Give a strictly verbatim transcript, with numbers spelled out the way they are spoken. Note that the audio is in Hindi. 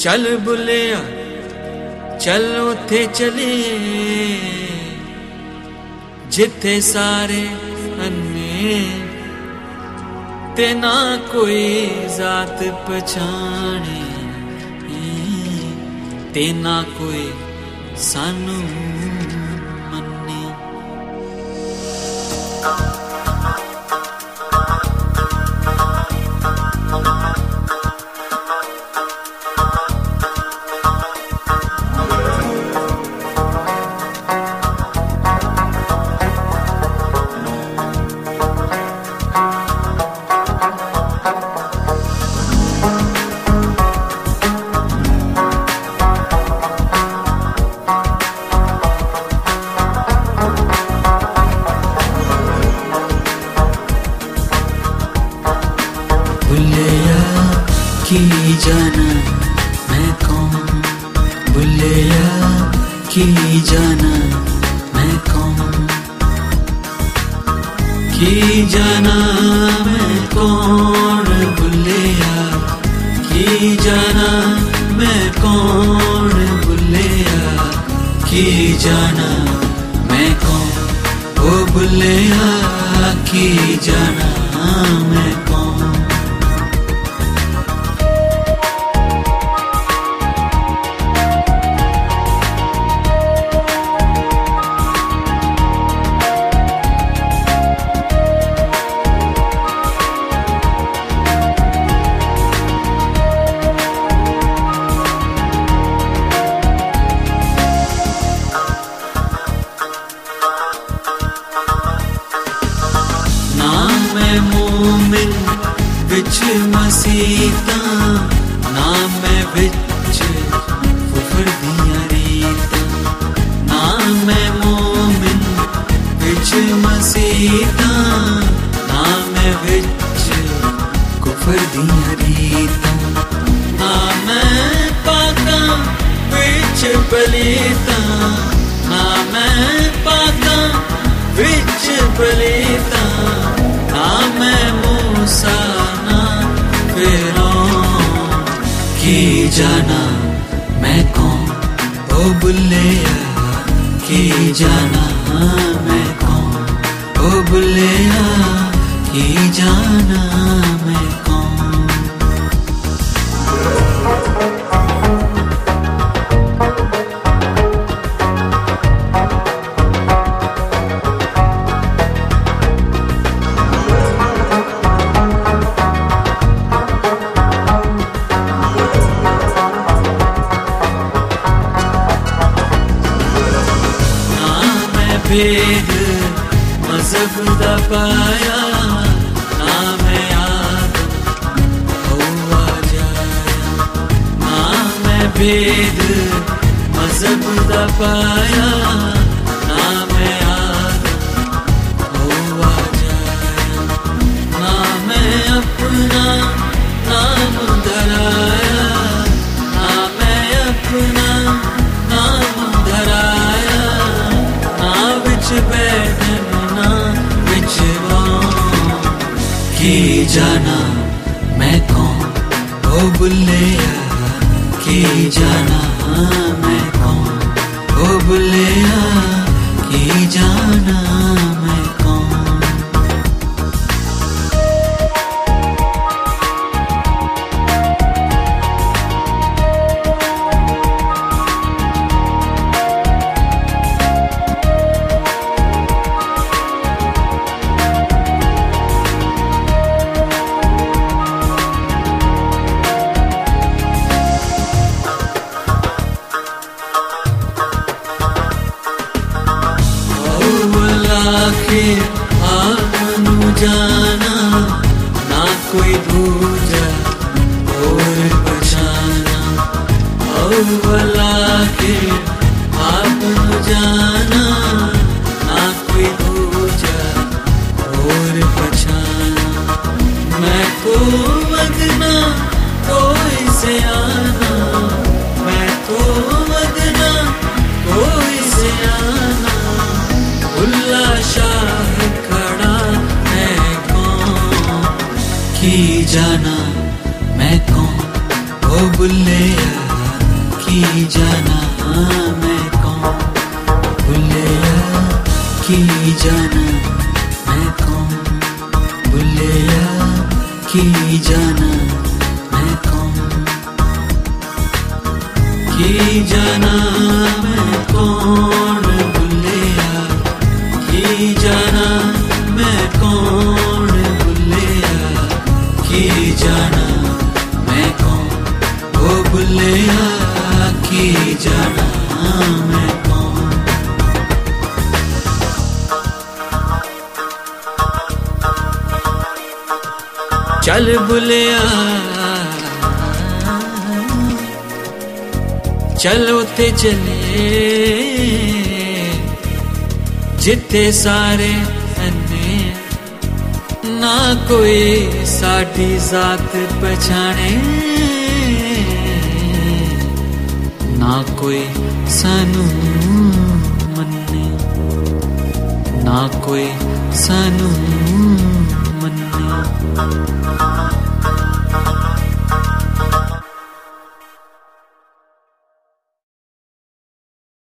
चल बुलिया चल उथे चलिए जिथे सारे अन्ने ते ना कोई जात पछाणे ते ना कोई सानू मन्ने। बुलिया की जाना मैं कौन, बुलिया की जाना मैं कौन, की जाना मैं कौन, बुलिया की जाना मैं कौन, बुलिया की जाना मैं कौन, ओ बुलिया की जाना मैं कौन। मोमिन विच मसीता ना मैं विच कुफर दियां रीता, ना मैं मोमिन विच मसीता ना मैं विच कुफर दियां रीता, ना मैं पाका विच पलीता, ना मैं पाका विच पलीता, ना मैं मूसा ना फिरौन की जाना मैं कौन, ओ बुलिया की जाना मैं कौन, ओ बुलिया की जाना मैं कौन। भेद मजहब दा पाया ना मैं आदम हवा जाया, ना मैं भेद मजहब दा पाया ना मैं आदम हवा जाया, ना मैं अपना नाम धराया, ना मैं अपना नाम धराया, विच बैठना विच की जाना मैं कौन, ओ बुलिया की जाना मैं कौन, ओ बुलिया की जाना मैं कौन। आखिर आपनु जाना ना कोई दूजा और बचाना, अव्वल आखिर आपनु जाना ना कोई दूजा और बचाना, मैं को वदना कोई से आना, मैं को वदना कोई से आना, उल्ला शाह खड़ा है कौन की जाना मैं कौन, ओ बुलिया की जाना मैं कौन, भुलिया की जाना मैं कौन, भुलिया की जाना मैं कौन, की जाना मैं कौन, भुलिया की जाना मैं कौन, भुलिया की जाना मैं कौन, ओ भुलिया की जाना मैं कौन। चल भुलिया चल उते चले जिथे सारे अन्ने, ना कोई साडी जात पछाणे, ना कोई सानू मन्ने, ना कोई सानू मन्ने।